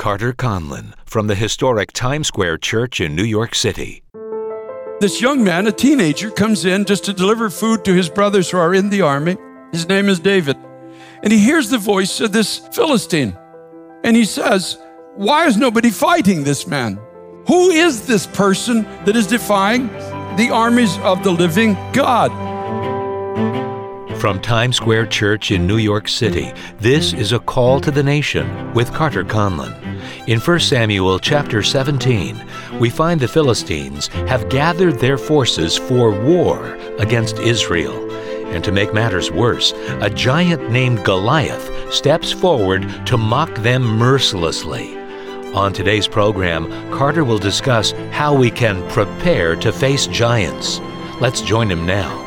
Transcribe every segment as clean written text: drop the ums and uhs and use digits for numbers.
Carter Conlon from the historic Times Square Church in New York City. This young man, a teenager, comes in just to deliver food to his brothers who are in the army. His name is David. And he hears the voice of this Philistine. And he says, "Why is nobody fighting this man? Who is this person that is defying the armies of the living God?" From Times Square Church in New York City, this is A Call to the Nation with Carter Conlon. In 1 Samuel chapter 17, we find the Philistines have gathered their forces for war against Israel. And to make matters worse, a giant named Goliath steps forward to mock them mercilessly. On today's program, Carter will discuss how we can prepare to face giants. Let's join him now.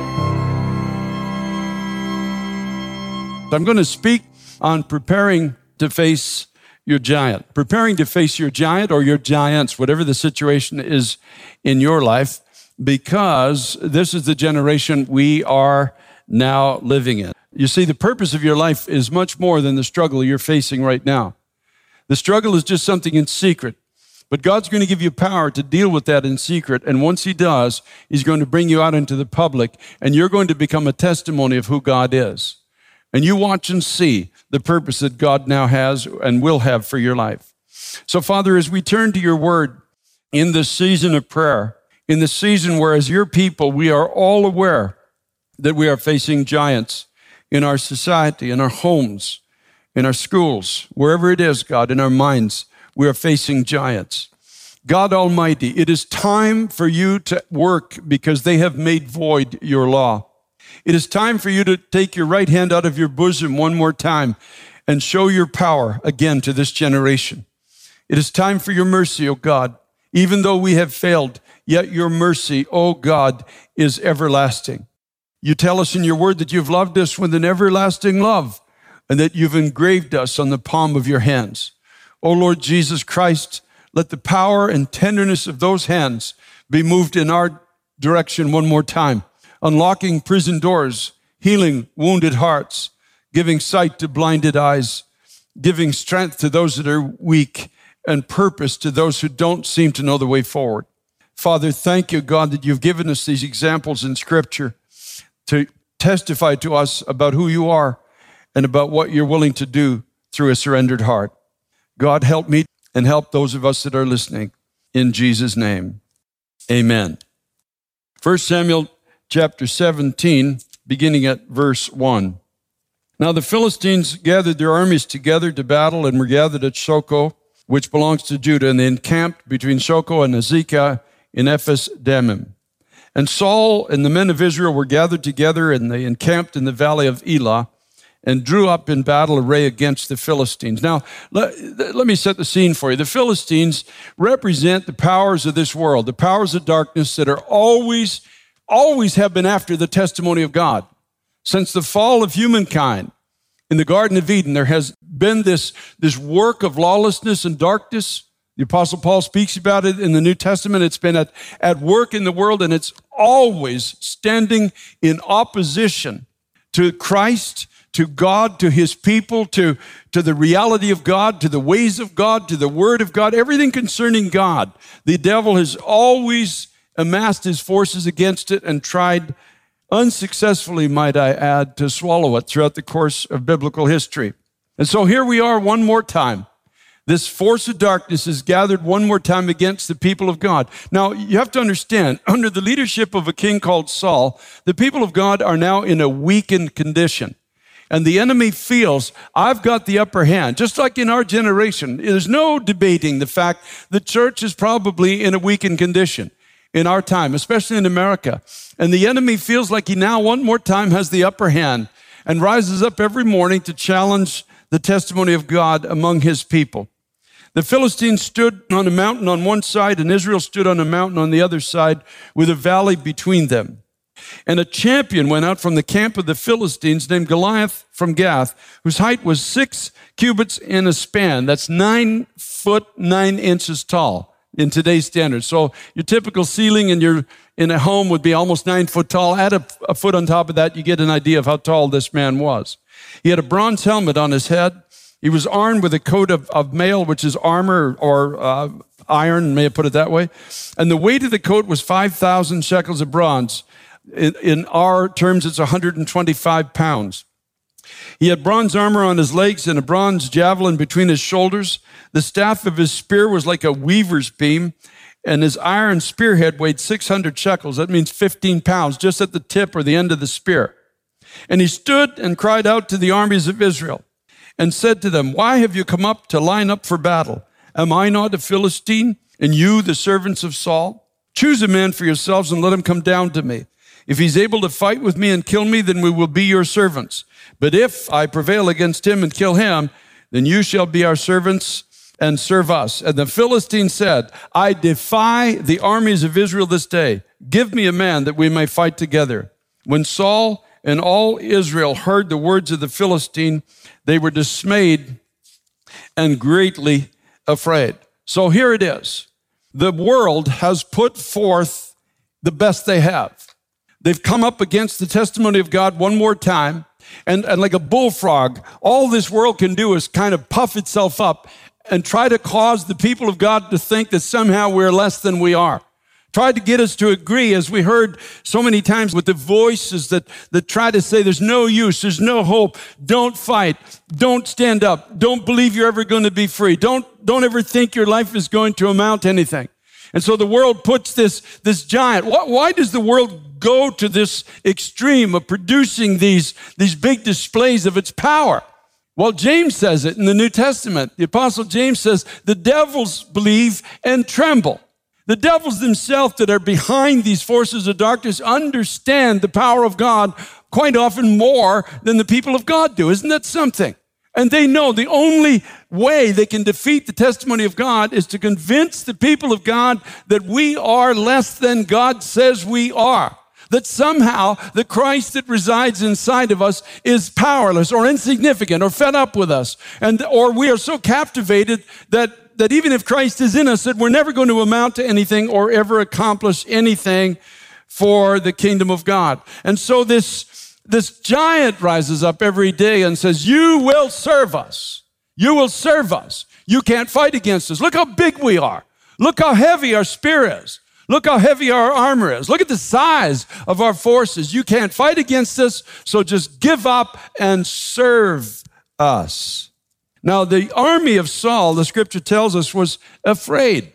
I'm going to speak on preparing to face your giant. Preparing to face your giant or your giants, whatever the situation is in your life, because this is the generation we are now living in. You see, the purpose of your life is much more than the struggle you're facing right now. The struggle is just something in secret, but God's going to give you power to deal with that in secret. And once He does, He's going to bring you out into the public, and you're going to become a testimony of who God is. And you watch and see the purpose that God now has and will have for your life. So, Father, as we turn to your word in this season of prayer, in the season where as your people, we are all aware that we are facing giants in our society, in our homes, in our schools, wherever it is, God, in our minds, we are facing giants. God Almighty, it is time for you to work because they have made void your law. It is time for you to take your right hand out of your bosom one more time and show your power again to this generation. It is time for your mercy, O God. Even though we have failed, yet your mercy, O God, is everlasting. You tell us in your word that you've loved us with an everlasting love and that you've engraved us on the palm of your hands. O Lord Jesus Christ, let the power and tenderness of those hands be moved in our direction one more time, unlocking prison doors, healing wounded hearts, giving sight to blinded eyes, giving strength to those that are weak, and purpose to those who don't seem to know the way forward. Father, thank you, God, that you've given us these examples in Scripture to testify to us about who you are and about what you're willing to do through a surrendered heart. God, help me and help those of us that are listening. In Jesus' name, amen. 1 Samuel chapter 17, beginning at verse 1. Now the Philistines gathered their armies together to battle and were gathered at Shochoh, which belongs to Judah, and they encamped between Shochoh and Azekah in Ephes Dammim. And Saul and the men of Israel were gathered together, and they encamped in the valley of Elah and drew up in battle array against the Philistines. Now, let me set the scene for you. The Philistines represent the powers of this world, the powers of darkness that are always have been after the testimony of God. Since the fall of humankind in the Garden of Eden, there has been this work of lawlessness and darkness. The Apostle Paul speaks about it in the New Testament. It's been at work in the world, and it's always standing in opposition to Christ, to God, to his people, to the reality of God, to the ways of God, to the word of God, everything concerning God. The devil has always amassed his forces against it and tried unsuccessfully, might I add, to swallow it throughout the course of biblical history. And so here we are one more time. This force of darkness is gathered one more time against the people of God. Now, you have to understand, under the leadership of a king called Saul, the people of God are now in a weakened condition. And the enemy feels, I've got the upper hand. Just like in our generation, there's no debating the fact the church is probably in a weakened condition in our time, especially in America. And the enemy feels like he now one more time has the upper hand and rises up every morning to challenge the testimony of God among his people. The Philistines stood on a mountain on one side, and Israel stood on a mountain on the other side with a valley between them. And a champion went out from the camp of the Philistines named Goliath from Gath, whose height was 6 cubits in a span. That's 9 foot 9 inches tall in today's standards. So your typical ceiling in a home would be almost 9 foot tall. Add a foot on top of that, you get an idea of how tall this man was. He had a bronze helmet on his head, He was armed with a coat of mail, which is armor or iron, may I put it that way. And the weight of the coat was 5,000 shekels of bronze. In our terms, it's 125 pounds. He had bronze armor on his legs and a bronze javelin between his shoulders. The staff of his spear was like a weaver's beam, and his iron spearhead weighed 600 shekels. That means 15 pounds, just at the tip or the end of the spear. And he stood and cried out to the armies of Israel and said to them, "Why have you come up to line up for battle? Am I not a Philistine, and you the servants of Saul? Choose a man for yourselves and let him come down to me. If he's able to fight with me and kill me, then we will be your servants. But if I prevail against him and kill him, then you shall be our servants and serve us." And the Philistine said, "I defy the armies of Israel this day. Give me a man that we may fight together." When Saul and all Israel heard the words of the Philistine, they were dismayed and greatly afraid. So here it is. The world has put forth the best they have. They've come up against the testimony of God one more time, and like a bullfrog, all this world can do is kind of puff itself up and try to cause the people of God to think that somehow we're less than we are. Tried to get us to agree, as we heard so many times with the voices that try to say there's no use, there's no hope, don't fight, don't stand up, don't believe you're ever going to be free, don't ever think your life is going to amount to anything. And so the world puts this giant. Why does the world go to this extreme of producing these big displays of its power? Well, James says it in the New Testament. The Apostle James says, the devils believe and tremble. The devils themselves that are behind these forces of darkness understand the power of God quite often more than the people of God do. Isn't that something? And they know the only way they can defeat the testimony of God is to convince the people of God that we are less than God says we are. That somehow the Christ that resides inside of us is powerless or insignificant or fed up with us. Or we are so captivated that even if Christ is in us, that we're never going to amount to anything or ever accomplish anything for the kingdom of God. And so this giant rises up every day and says, you will serve us. You will serve us. You can't fight against us. Look how big we are. Look how heavy our spear is. Look how heavy our armor is. Look at the size of our forces. You can't fight against us, so just give up and serve us. Now, the army of Saul, the scripture tells us, was afraid.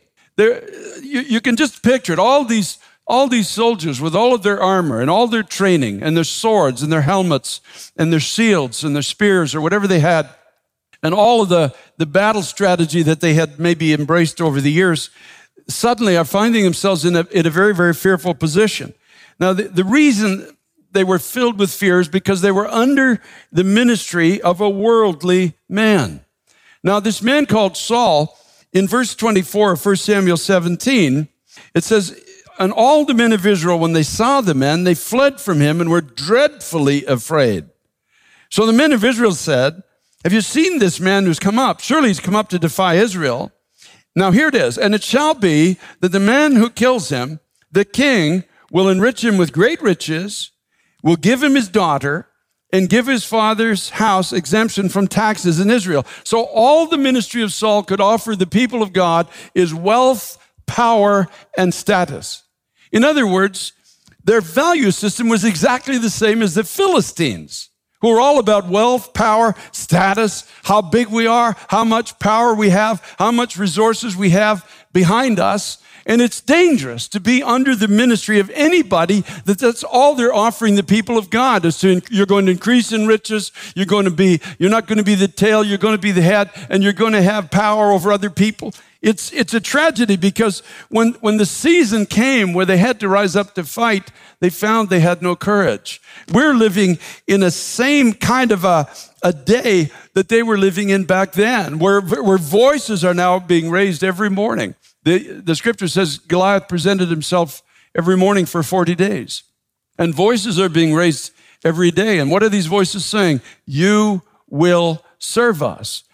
You can just picture it. All these soldiers with all of their armor and all their training and their swords and their helmets and their shields and their spears or whatever they had, and all of the battle strategy that they had maybe embraced over the years, suddenly are finding themselves in a very, very fearful position. Now, the reason they were filled with fear is because they were under the ministry of a worldly man. Now, this man called Saul, in verse 24 of 1 Samuel 17, it says, "And all the men of Israel, when they saw the man, they fled from him and were dreadfully afraid. So the men of Israel said, 'Have you seen this man who's come up? Surely he's come up to defy Israel.' Now here it is. And it shall be that the man who kills him, the king will enrich him with great riches, will give him his daughter, and give his father's house exemption from taxes in Israel." So all the ministry of Saul could offer the people of God is wealth, power, and status. In other words, their value system was exactly the same as the Philistines, who are all about wealth, power, status, how big we are, how much power we have, how much resources we have behind us. And it's dangerous to be under the ministry of anybody that's all they're offering the people of God. You're going to increase in riches, you're not going to be the tail, you're going to be the head, and you're going to have power over other people. It's a tragedy because when the season came where they had to rise up to fight, they found they had no courage. We're living in a same kind of a day that they were living in back then, where voices are now being raised every morning. The scripture says Goliath presented himself every morning for 40 days. And voices are being raised every day. And what are these voices saying? You will serve us.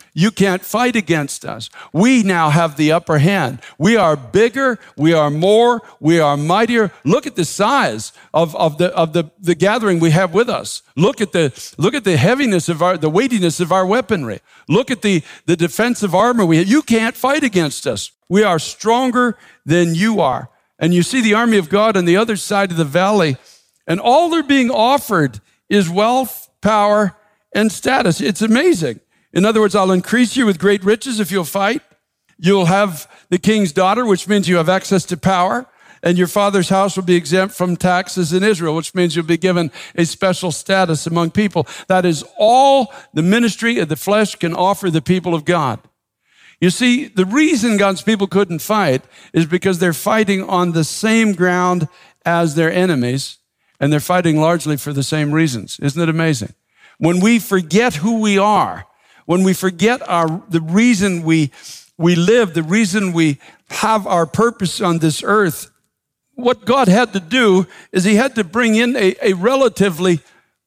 You can't fight against us. We now have the upper hand. We are bigger, we are more, we are mightier. Look at the size of the gathering we have with us. Look at the heaviness of the weightiness of our weaponry. Look at the defensive armor we have. You can't fight against us. We are stronger than you are. And you see the army of God on the other side of the valley, and all they're being offered is wealth, power, and status. It's amazing. In other words, I'll increase you with great riches if you'll fight. You'll have the king's daughter, which means you have access to power. And your father's house will be exempt from taxes in Israel, which means you'll be given a special status among people. That is all the ministry of the flesh can offer the people of God. You see, the reason God's people couldn't fight is because they're fighting on the same ground as their enemies, and they're fighting largely for the same reasons. Isn't it amazing? When we forget who we are, when we forget the reason we live, the reason we have our purpose on this earth, what God had to do is he had to bring in a relatively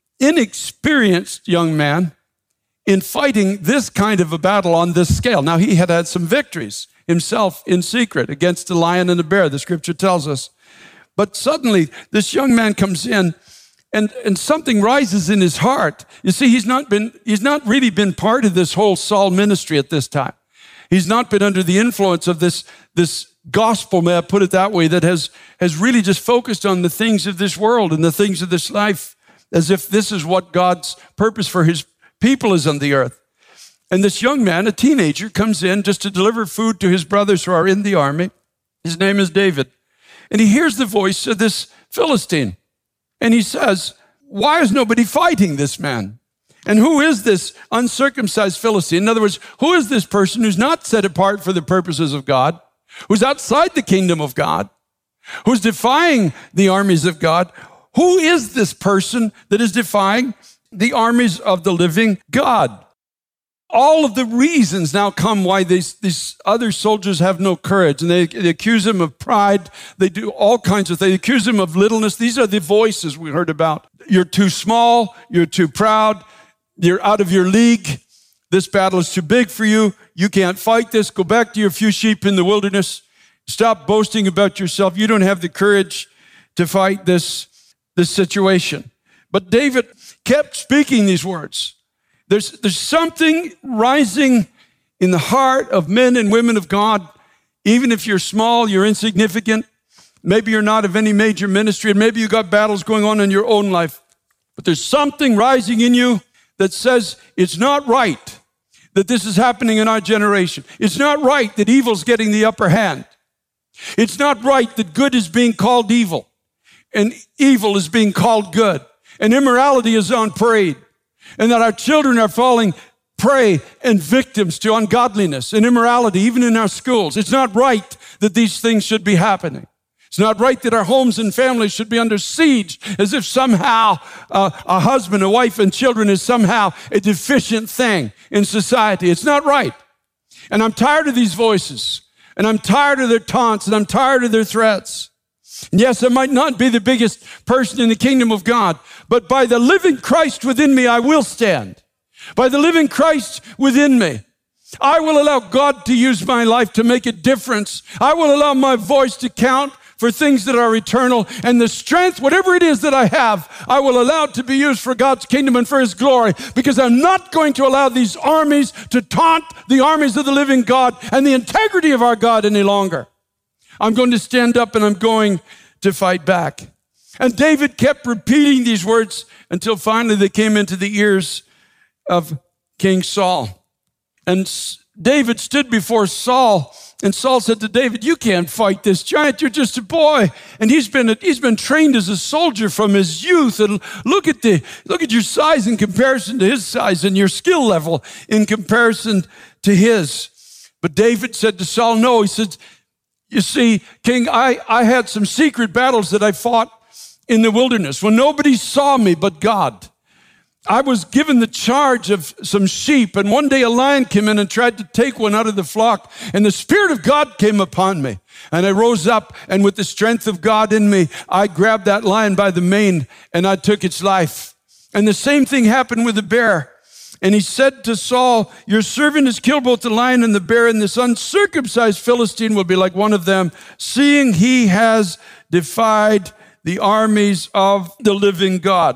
inexperienced young man in fighting this kind of a battle on this scale. Now, he had some victories himself in secret against a lion and a bear, the scripture tells us. But suddenly, this young man comes in, and something rises in his heart. You see, he's not really been part of this whole Saul ministry at this time. He's not been under the influence of this gospel, may I put it that way, that has really just focused on the things of this world and the things of this life, as if this is what God's purpose for his people is on the earth. And this young man, a teenager, comes in just to deliver food to his brothers who are in the army. His name is David. And he hears the voice of this Philistine. And he says, why is nobody fighting this man? And who is this uncircumcised Philistine? In other words, who is this person who's not set apart for the purposes of God, who's outside the kingdom of God, who's defying the armies of God? Who is this person that is defying the armies of the living God? All of the reasons now come why these other soldiers have no courage, and they accuse him of pride. They do all kinds of things. They accuse him of littleness. These are the voices we heard about. You're too small. You're too proud. You're out of your league. This battle is too big for you. You can't fight this. Go back to your few sheep in the wilderness. Stop boasting about yourself. You don't have the courage to fight this situation. But David kept speaking these words. There's something rising in the heart of men and women of God. Even if you're small, you're insignificant. Maybe you're not of any major ministry, and maybe you got battles going on in your own life. But there's something rising in you that says it's not right that this is happening in our generation. It's not right that evil's getting the upper hand. It's not right that good is being called evil and evil is being called good, and immorality is on parade, and that our children are falling prey and victims to ungodliness and immorality, even in our schools. It's not right that these things should be happening. It's not right that our homes and families should be under siege as if somehow a husband, a wife, and children is somehow a deficient thing in society. It's not right. And I'm tired of these voices, and I'm tired of their taunts, and I'm tired of their threats. And yes, I might not be the biggest person in the kingdom of God, but by the living Christ within me, I will stand. By the living Christ within me, I will allow God to use my life to make a difference. I will allow my voice to count for things that are eternal, and the strength, whatever it is that I have, I will allow it to be used for God's kingdom and for his glory, because I'm not going to allow these armies to taunt the armies of the living God and the integrity of our God any longer. I'm going to stand up and I'm going to fight back. And David kept repeating these words until finally they came into the ears of King Saul. And David stood before Saul, and Saul said to David, "You can't fight this giant. You're just a boy." And he's been trained as a soldier from his youth. And look at your size in comparison to his size, and your skill level in comparison to his. But David said to Saul, no, he said, "You see, King, I had some secret battles that I fought in the wilderness when nobody saw me but God. I was given the charge of some sheep, and one day a lion came in and tried to take one out of the flock, and the Spirit of God came upon me. And I rose up, and with the strength of God in me, I grabbed that lion by the mane, and I took its life. And the same thing happened with the bear. And he said to Saul, your servant has killed both the lion and the bear, and this uncircumcised Philistine will be like one of them, seeing he has defied the armies of the living God.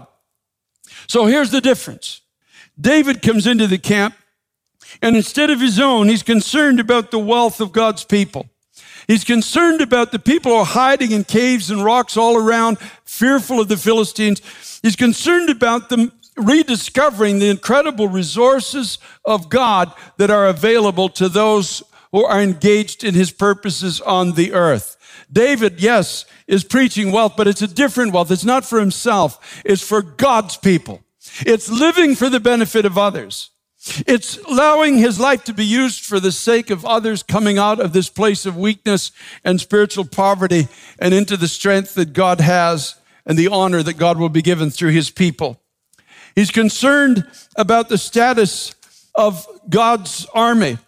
So here's the difference. David comes into the camp, and instead of his own, he's concerned about the wealth of God's people. He's concerned about the people who are hiding in caves and rocks all around, fearful of the Philistines. He's concerned about them rediscovering the incredible resources of God that are available to those who are engaged in his purposes on the earth. David, yes, is preaching wealth, but it's a different wealth. It's not for himself. It's for God's people. It's living for the benefit of others. It's allowing his life to be used for the sake of others coming out of this place of weakness and spiritual poverty and into the strength that God has and the honor that God will be given through his people. He's concerned about the status of God's army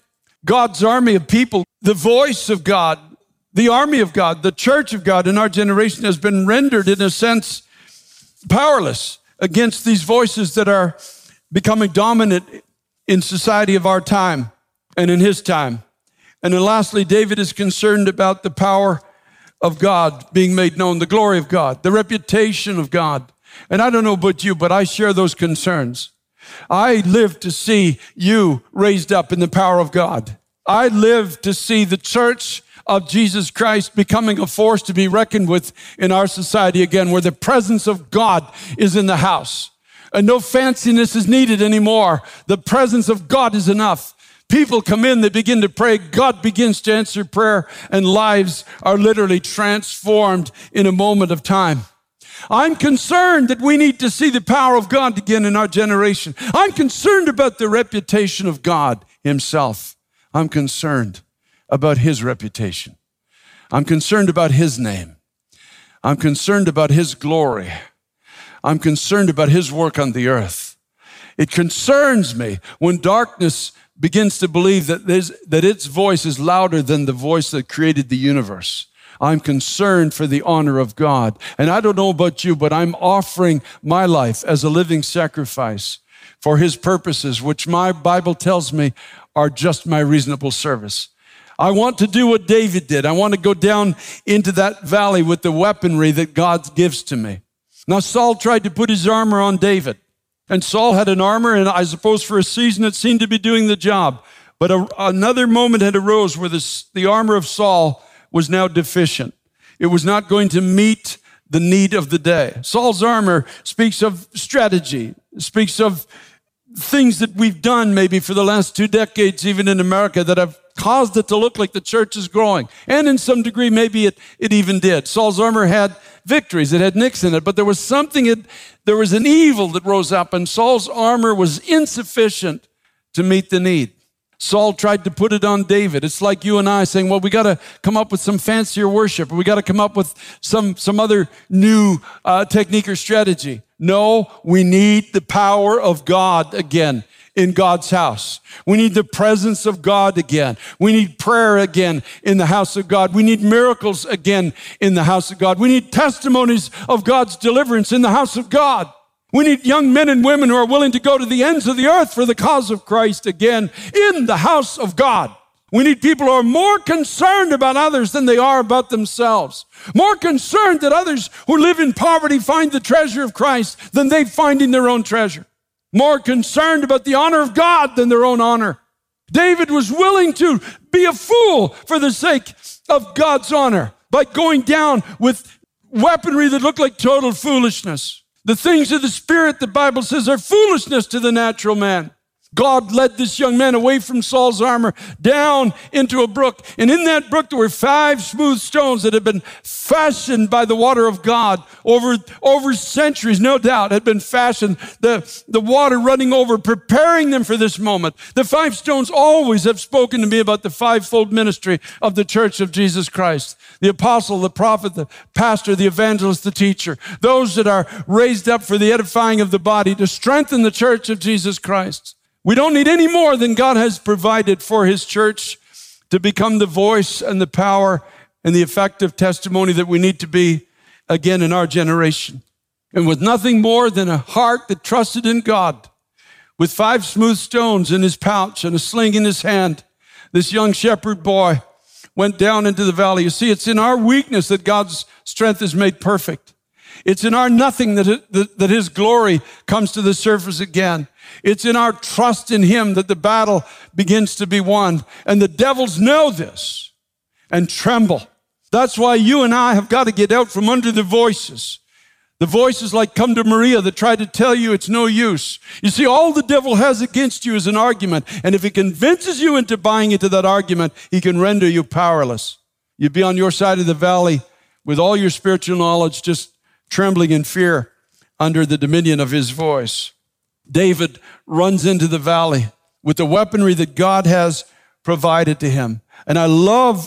of people, the voice of God, the army of God, the church of God in our generation has been rendered, in a sense, powerless against these voices that are becoming dominant in society of our time and in his time. And then lastly, David is concerned about the power of God being made known, the glory of God, the reputation of God. And I don't know about you, but I share those concerns. I live to see you raised up in the power of God. I live to see the church of Jesus Christ becoming a force to be reckoned with in our society again, where the presence of God is in the house. And no fanciness is needed anymore. The presence of God is enough. People come in, they begin to pray, God begins to answer prayer, and lives are literally transformed in a moment of time. I'm concerned that we need to see the power of God again in our generation. I'm concerned about the reputation of God himself. I'm concerned about his reputation. I'm concerned about his name. I'm concerned about his glory. I'm concerned about his work on the earth. It concerns me when darkness begins to believe that its voice is louder than the voice that created the universe. I'm concerned for the honor of God. And I don't know about you, but I'm offering my life as a living sacrifice for his purposes, which my Bible tells me are just my reasonable service. I want to do what David did. I want to go down into that valley with the weaponry that God gives to me. Now, Saul tried to put his armor on David. And Saul had an armor, and I suppose for a season it seemed to be doing the job. But another moment had arose where the armor of Saul was now deficient. It was not going to meet the need of the day. Saul's armor speaks of strategy, speaks of things that we've done maybe for the last 2 decades, even in America, that have caused it to look like the church is growing. And in some degree, maybe it even did. Saul's armor had victories. It had nicks in it, but there was an evil that rose up, and Saul's armor was insufficient to meet the need. Saul tried to put it on David. It's like you and I saying, well, we got to come up with some fancier worship, or we got to come up with some other new technique or strategy. No, we need the power of God again in God's house. We need the presence of God again. We need prayer again in the house of God. We need miracles again in the house of God. We need testimonies of God's deliverance in the house of God. We need young men and women who are willing to go to the ends of the earth for the cause of Christ again in the house of God. We need people who are more concerned about others than they are about themselves. More concerned that others who live in poverty find the treasure of Christ than they find in their own treasure. More concerned about the honor of God than their own honor. David was willing to be a fool for the sake of God's honor by going down with weaponry that looked like total foolishness. The things of the Spirit, the Bible says, are foolishness to the natural man. God led this young man away from Saul's armor down into a brook. And in that brook, there were 5 smooth stones that had been fashioned by the water of God over centuries, no doubt, had been fashioned. The water running over, preparing them for this moment. The 5 stones always have spoken to me about the 5-fold ministry of the church of Jesus Christ. The apostle, the prophet, the pastor, the evangelist, the teacher. Those that are raised up for the edifying of the body to strengthen the church of Jesus Christ. We don't need any more than God has provided for his church to become the voice and the power and the effective testimony that we need to be again in our generation. And with nothing more than a heart that trusted in God, with 5 smooth stones in his pouch and a sling in his hand, this young shepherd boy went down into the valley. You see, it's in our weakness that God's strength is made perfect. It's in our nothing that his glory comes to the surface again. It's in our trust in him that the battle begins to be won. And the devils know this and tremble. That's why you and I have got to get out from under the voices. The voices like Come to Maria that try to tell you it's no use. You see, all the devil has against you is an argument. And if he convinces you into buying into that argument, he can render you powerless. You'd be on your side of the valley with all your spiritual knowledge, just trembling in fear under the dominion of his voice. David runs into the valley with the weaponry that God has provided to him. And I love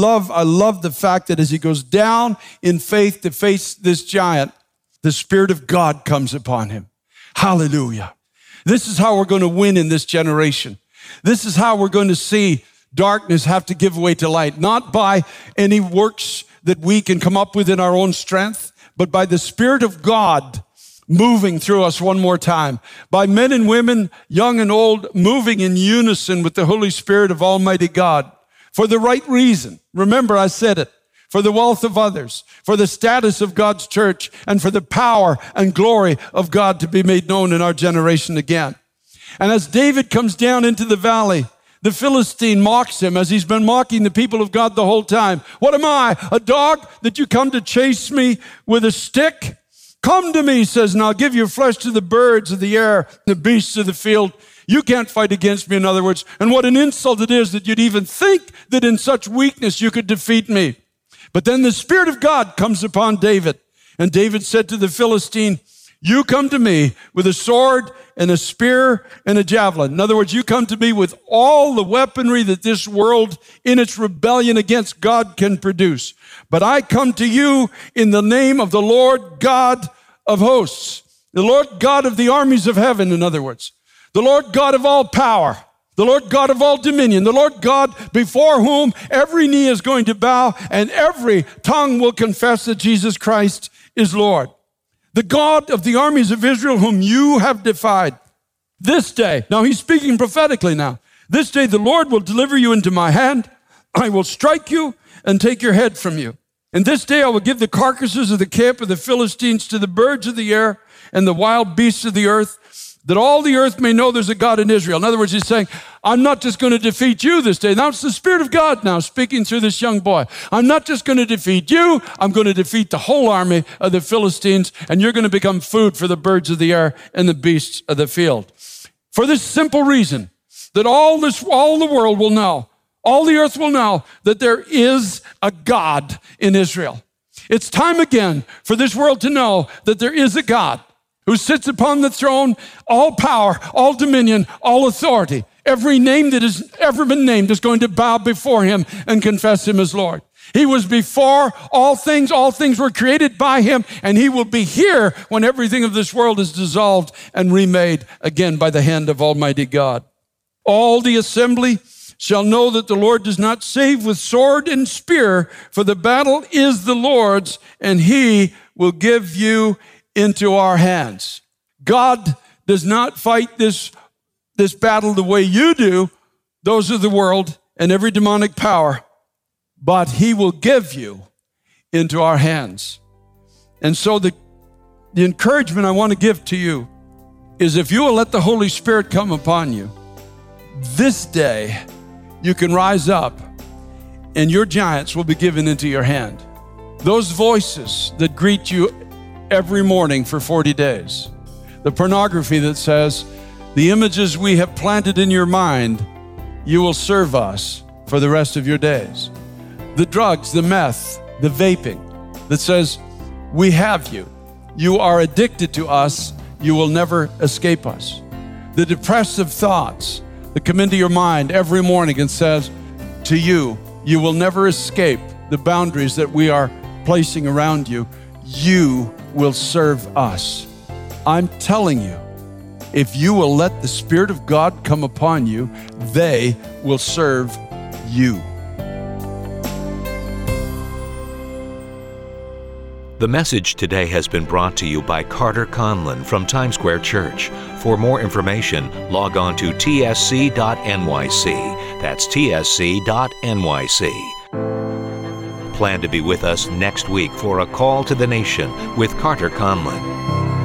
the fact that as he goes down in faith to face this giant, the Spirit of God comes upon him. Hallelujah. This is how we're going to win in this generation. This is how we're going to see darkness have to give way to light, not by any works that we can come up with in our own strength, but by the Spirit of God moving through us one more time, by men and women, young and old, moving in unison with the Holy Spirit of Almighty God for the right reason. Remember, I said it. For the wealth of others, for the status of God's church, and for the power and glory of God to be made known in our generation again. And as David comes down into the valley, the Philistine mocks him as he's been mocking the people of God the whole time. What am I, a dog that you come to chase me with a stick? Come to me, he says, and I'll give your flesh to the birds of the air, the beasts of the field. You can't fight against me, in other words. And what an insult it is that you'd even think that in such weakness you could defeat me. But then the Spirit of God comes upon David. And David said to the Philistine, you come to me with a sword and a spear and a javelin. In other words, you come to me with all the weaponry that this world in its rebellion against God can produce. But I come to you in the name of the Lord God of hosts, the Lord God of the armies of heaven, in other words, the Lord God of all power, the Lord God of all dominion, the Lord God before whom every knee is going to bow and every tongue will confess that Jesus Christ is Lord. The God of the armies of Israel whom you have defied. This day, now he's speaking prophetically now, this day the Lord will deliver you into my hand. I will strike you and take your head from you. And this day I will give the carcasses of the camp of the Philistines to the birds of the air and the wild beasts of the earth, that all the earth may know there's a God in Israel. In other words, he's saying, I'm not just going to defeat you this day. Now it's the Spirit of God now speaking through this young boy. I'm not just going to defeat you. I'm going to defeat the whole army of the Philistines, and you're going to become food for the birds of the air and the beasts of the field. For this simple reason, that all the world will know, all the earth will know that there is a God in Israel. It's time again for this world to know that there is a God who sits upon the throne, all power, all dominion, all authority. Every name that has ever been named is going to bow before him and confess him as Lord. He was before all things were created by him, and he will be here when everything of this world is dissolved and remade again by the hand of Almighty God. All the assembly shall know that the Lord does not save with sword and spear, for the battle is the Lord's, and he will give you into our hands. God does not fight this battle the way you do, those of the world and every demonic power, but he will give you into our hands. And so the encouragement I want to give to you is if you will let the Holy Spirit come upon you, this day you can rise up and your giants will be given into your hand. Those voices that greet you every morning for 40 days. The pornography that says, the images we have planted in your mind, you will serve us for the rest of your days. The drugs, the meth, the vaping that says, we have you. You are addicted to us. You will never escape us. The depressive thoughts that come into your mind every morning and says to you, you will never escape the boundaries that we are placing around you. You will serve us. I'm telling you, if you will let the Spirit of God come upon you, they will serve you. The message today has been brought to you by Carter Conlon from Times Square Church. For more information, log on to tsc.nyc. That's tsc.nyc. Plan to be with us next week for A Call to the Nation with Carter Conlon.